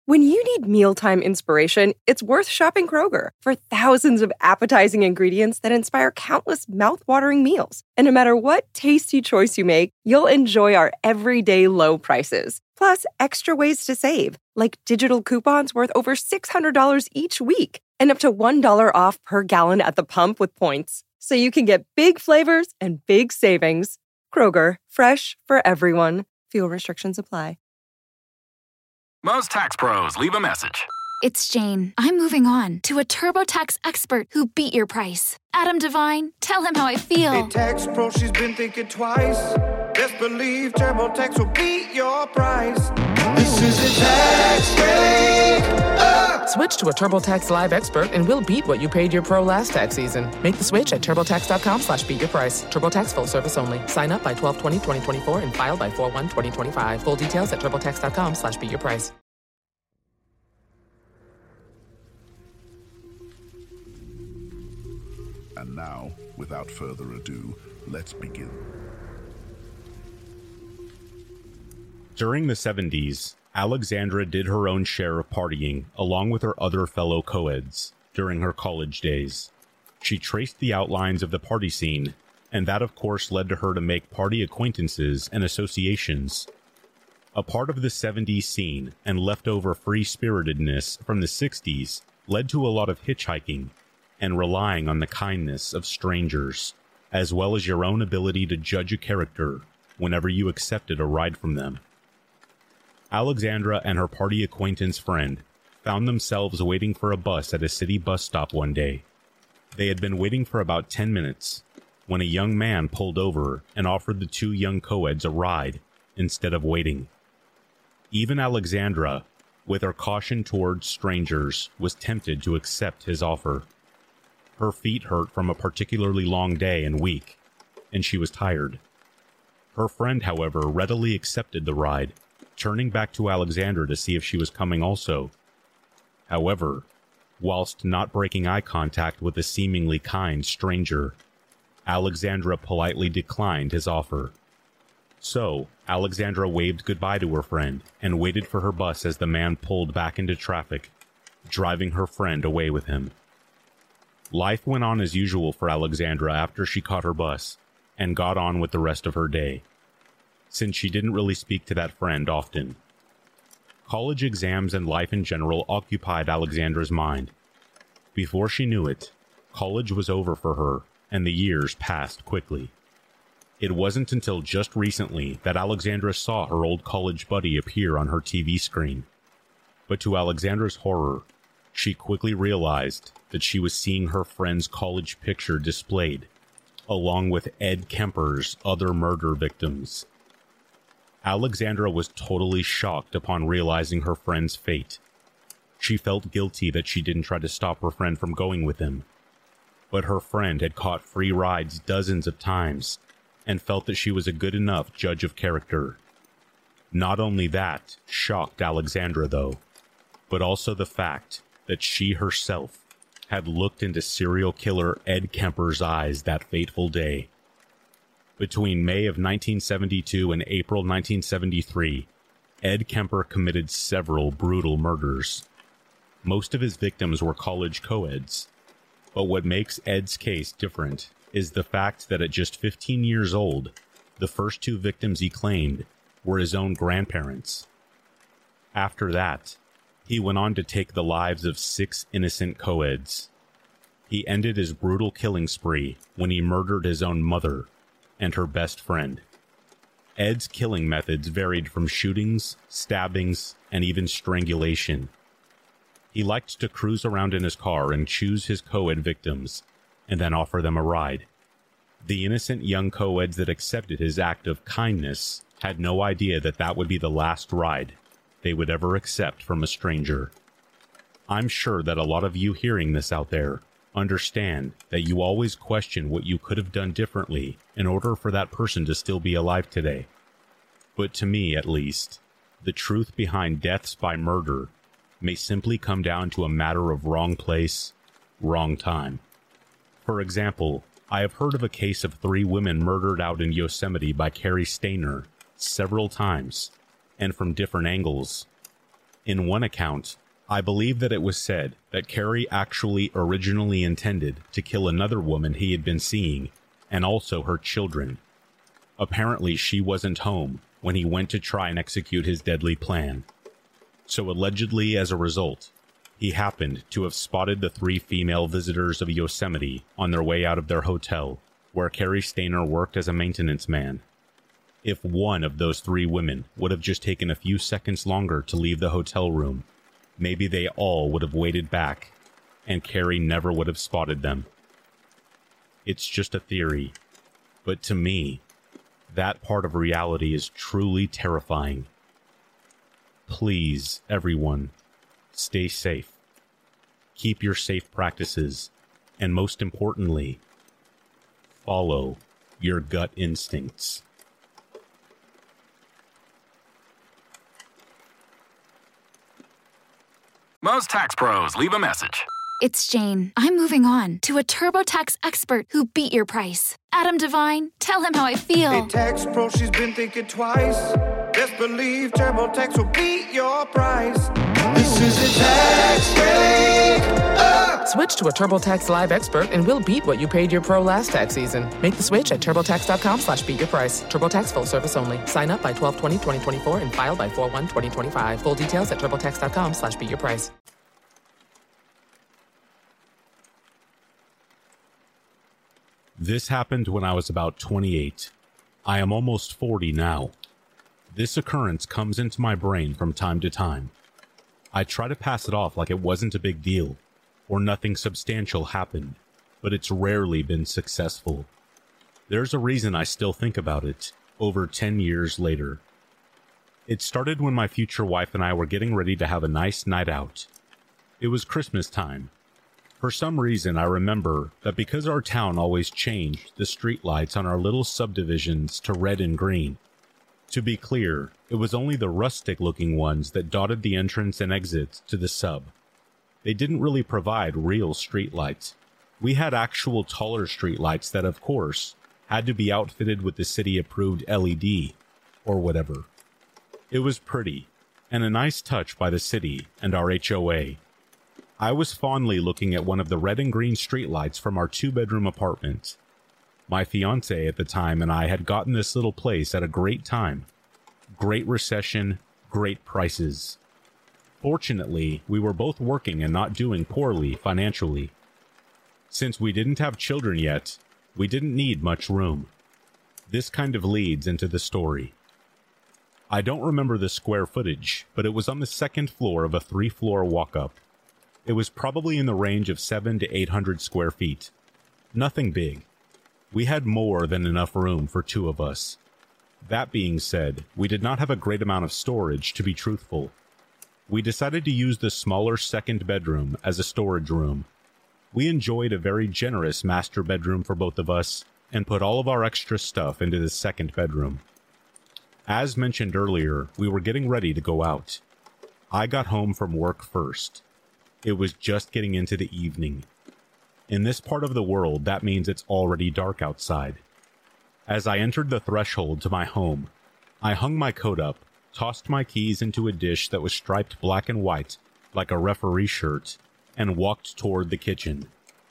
When you need mealtime inspiration, it's worth shopping Kroger for thousands of appetizing ingredients that inspire countless mouth-watering meals. And no matter what tasty choice you make, you'll enjoy our everyday low prices. Plus, extra ways to save, like digital coupons worth over $600 each week and up to $1 off per gallon at the pump with points. So you can get big flavors and big savings. Kroger, fresh for everyone. Fuel restrictions apply. Most tax pros leave a message. It's Jane. I'm moving on to a TurboTax expert who beat your price. Adam Devine, tell him how I feel. Hey, tax pro, she's been thinking twice. Best believe TurboTax will beat your price. This is a tax break. Switch to a TurboTax Live expert and we'll beat what you paid your pro last tax season. Make the switch at TurboTax.com/beatyourprice. TurboTax full service only. Sign up by 12/20/2024 and file by 4/1/2025. Full details at TurboTax.com/beatyourprice. And now, without further ado, let's begin. During the 70s, Alexandra did her own share of partying along with her other fellow co-eds during her college days. She traced the outlines of the party scene, and that of course led to her to make party acquaintances and associations. A part of the 70s scene and leftover free-spiritedness from the 60s led to a lot of hitchhiking and relying on the kindness of strangers, as well as your own ability to judge a character whenever you accepted a ride from them. Alexandra and her party acquaintance friend found themselves waiting for a bus at a city bus stop one day. They had been waiting for about 10 minutes when a young man pulled over and offered the two young co-eds a ride instead of waiting. Even Alexandra, with her caution towards strangers, was tempted to accept his offer. Her feet hurt from a particularly long day and week, and she was tired. Her friend, however, readily accepted the ride, turning back to Alexandra to see if she was coming also. However, whilst not breaking eye contact with the seemingly kind stranger, Alexandra politely declined his offer. So, Alexandra waved goodbye to her friend and waited for her bus as the man pulled back into traffic, driving her friend away with him. Life went on as usual for Alexandra after she caught her bus and got on with the rest of her day, since she didn't really speak to that friend often. College exams and life in general occupied Alexandra's mind. Before she knew it, college was over for her, and the years passed quickly. It wasn't until just recently that Alexandra saw her old college buddy appear on her TV screen. But to Alexandra's horror, she quickly realized that she was seeing her friend's college picture displayed, along with Ed Kemper's other murder victims. Alexandra was totally shocked upon realizing her friend's fate. She felt guilty that she didn't try to stop her friend from going with him. But her friend had caught free rides dozens of times, and felt that she was a good enough judge of character. Not only that shocked Alexandra, though, but also the fact that she herself had looked into serial killer Ed Kemper's eyes that fateful day. Between May of 1972 and April 1973, Ed Kemper committed several brutal murders. Most of his victims were college co-eds, but what makes Ed's case different is the fact that at just 15 years old, the first two victims he claimed were his own grandparents. After that, he went on to take the lives of 6 innocent co-eds. He ended his brutal killing spree when he murdered his own mother and her best friend. Ed's killing methods varied from shootings, stabbings, and even strangulation. He liked to cruise around in his car and choose his co-ed victims, and then offer them a ride. The innocent young co-eds that accepted his act of kindness had no idea that that would be the last ride they would ever accept from a stranger. I'm sure that a lot of you hearing this out there understand that you always question what you could have done differently in order for that person to still be alive today. But to me, at least, the truth behind deaths by murder may simply come down to a matter of wrong place, wrong time. For example, I have heard of a case of 3 women murdered out in Yosemite by Cary Stayner several times, and from different angles. In one account, I believe that it was said that Carrie actually originally intended to kill another woman he had been seeing, and also her children. Apparently, she wasn't home when he went to try and execute his deadly plan. So allegedly, as a result, he happened to have spotted the 3 female visitors of Yosemite on their way out of their hotel, where Carrie Stainer worked as a maintenance man. If one of those 3 women would have just taken a few seconds longer to leave the hotel room, maybe they all would have waited back, and Carrie never would have spotted them. It's just a theory, but to me, that part of reality is truly terrifying. Please, everyone, stay safe. Keep your safe practices, and most importantly, follow your gut instincts. Most tax pros leave a message. It's Jane. I'm moving on to a TurboTax expert who beat your price. Adam Devine, tell him how I feel. Hey, tax pro, she's been thinking twice. Best believe TurboTax will beat your price. This is a tax break. Switch to a TurboTax Live expert and we'll beat what you paid your pro last tax season. Make the switch at TurboTax.com/beatyourprice. TurboTax full service only. Sign up by 12/20/2024 and file by 4/1/2025. Full details at TurboTax.com/beatyourprice. This happened when I was about 28. I am almost 40 now. This occurrence comes into my brain from time to time. I try to pass it off like it wasn't a big deal, or nothing substantial happened, but it's rarely been successful. There's a reason I still think about it, over 10 years later. It started when my future wife and I were getting ready to have a nice night out. It was Christmas time. For some reason, I remember that because our town always changed the streetlights on our little subdivisions to red and green. To be clear, it was only the rustic-looking ones that dotted the entrance and exits to the sub. They didn't really provide real streetlights. We had actual taller streetlights that, of course, had to be outfitted with the city-approved LED, or whatever. It was pretty, and a nice touch by the city and our HOA. I was fondly looking at one of the red and green streetlights from our 2-bedroom apartment. My fiancé at the time and I had gotten this little place at a great time. Great recession, great prices. Fortunately, we were both working and not doing poorly financially. Since we didn't have children yet, we didn't need much room. This kind of leads into the story. I don't remember the square footage, but it was on the 2nd floor of a 3-floor walk-up. It was probably in the range of 700 to 800 square feet. Nothing big. We had more than enough room for 2 of us. That being said, we did not have a great amount of storage, to be truthful. We decided to use the smaller 2nd bedroom as a storage room. We enjoyed a very generous master bedroom for both of us, and put all of our extra stuff into the 2nd bedroom. As mentioned earlier, we were getting ready to go out. I got home from work first. It was just getting into the evening. In this part of the world, that means it's already dark outside. As I entered the threshold to my home, I hung my coat up, tossed my keys into a dish that was striped black and white, like a referee shirt, and walked toward the kitchen.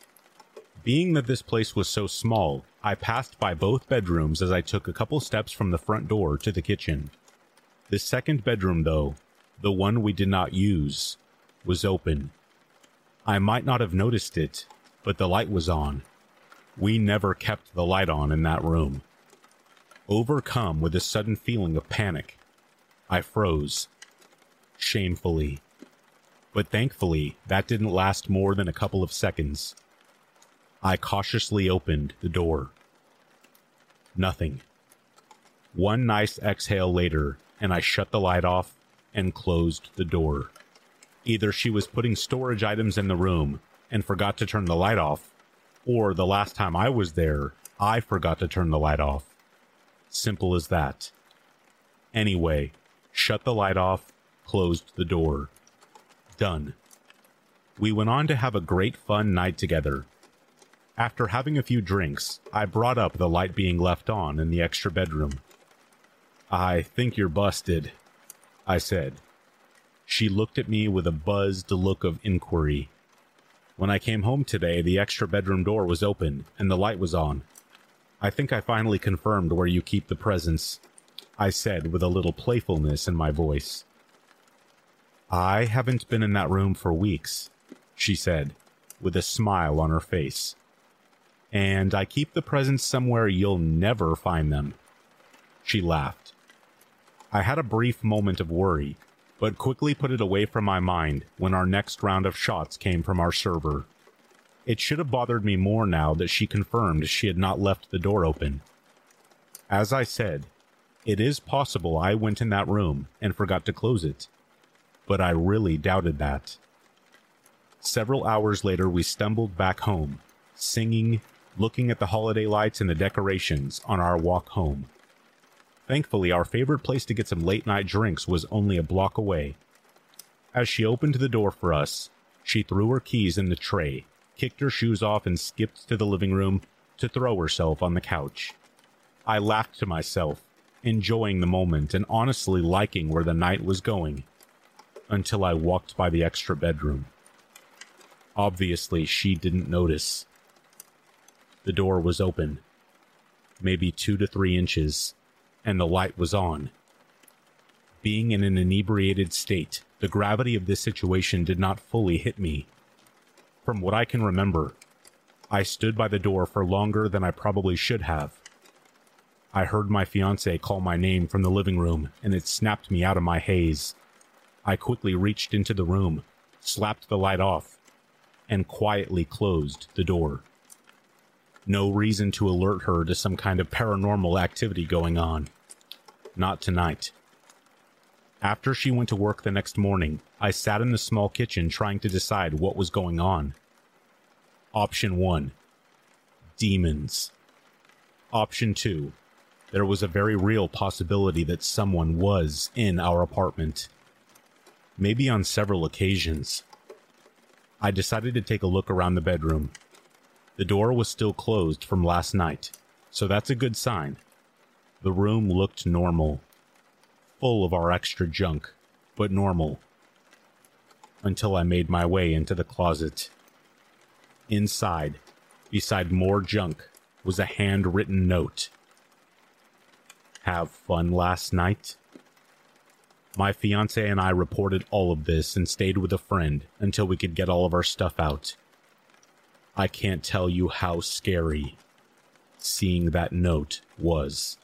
Being that this place was so small, I passed by both bedrooms as I took a couple steps from the front door to the kitchen. The 2nd bedroom, though, the one we did not use, was open. I might not have noticed it, but the light was on. We never kept the light on in that room. Overcome with a sudden feeling of panic, I froze. Shamefully. But thankfully, that didn't last more than a couple of seconds. I cautiously opened the door. Nothing. One nice exhale later, and I shut the light off and closed the door. Either she was putting storage items in the room and forgot to turn the light off, or the last time I was there, I forgot to turn the light off. Simple as that. Anyway, shut the light off, closed the door. Done. We went on to have a great fun night together. After having a few drinks, I brought up the light being left on in the extra bedroom. "I think you're busted," I said. She looked at me with a buzzed look of inquiry. When I came home today, the extra bedroom door was open and the light was on. I think I finally confirmed where you keep the presents, I said with a little playfulness in my voice. I haven't been in that room for weeks, she said, with a smile on her face. And I keep the presents somewhere you'll never find them. She laughed. I had a brief moment of worry, but quickly put it away from my mind when our next round of shots came from our server. It should have bothered me more now that she confirmed she had not left the door open. As I said, it is possible I went in that room and forgot to close it, but I really doubted that. Several hours later, we stumbled back home, singing, looking at the holiday lights and the decorations on our walk home. Thankfully, our favorite place to get some late-night drinks was only a block away. As she opened the door for us, she threw her keys in the tray, kicked her shoes off, and skipped to the living room to throw herself on the couch. I laughed to myself, enjoying the moment and honestly liking where the night was going, until I walked by the extra bedroom. Obviously, she didn't notice. The door was open, maybe 2 to 3 inches, and the light was on. Being in an inebriated state, the gravity of this situation did not fully hit me. From what I can remember, I stood by the door for longer than I probably should have. I heard my fiancé call my name from the living room, and it snapped me out of my haze. I quickly reached into the room, slapped the light off, and quietly closed the door. No reason to alert her to some kind of paranormal activity going on. Not tonight. After she went to work the next morning, I sat in the small kitchen trying to decide what was going on. Option 1. Demons. Option 2. There was a very real possibility that someone was in our apartment. Maybe on several occasions. I decided to take a look around the bedroom. The door was still closed from last night, so that's a good sign. The room looked normal. Full of our extra junk, but normal. Until I made my way into the closet. Inside, beside more junk, was a handwritten note. Have fun last night? My fiancé and I reported all of this and stayed with a friend until we could get all of our stuff out. I can't tell you how scary seeing that note was.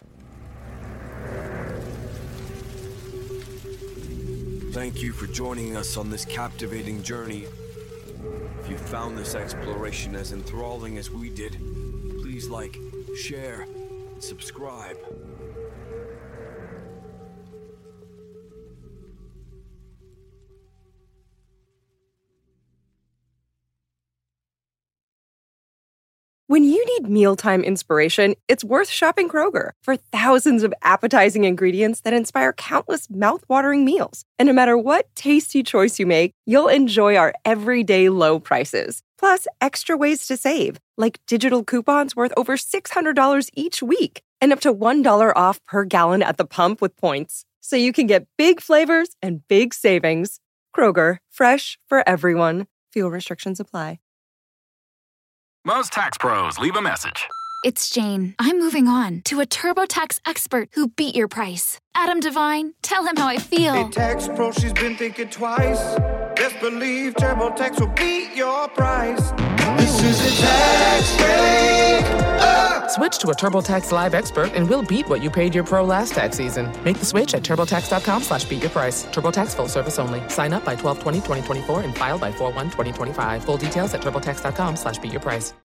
Thank you for joining us on this captivating journey. If you found this exploration as enthralling as we did, please like, share, and subscribe. When you need mealtime inspiration, it's worth shopping Kroger for thousands of appetizing ingredients that inspire countless mouth-watering meals. And no matter what tasty choice you make, you'll enjoy our everyday low prices. Plus, extra ways to save, like digital coupons worth over $600 each week and up to $1 off per gallon at the pump with points. So you can get big flavors and big savings. Kroger, fresh for everyone. Fuel restrictions apply. Most tax pros leave a message. It's Jane. I'm moving on to a TurboTax expert who beat your price. Adam Devine, tell him how I feel. Hey, tax pro, she's been thinking twice. Best believe TurboTax will beat your price. This is a tax break. Switch to a TurboTax Live expert and we'll beat what you paid your pro last tax season. Make the switch at TurboTax.com/beatyourprice. TurboTax full service only. Sign up by 12/20/2024 and file by 4/1/2025. Full details at TurboTax.com/beatyourprice.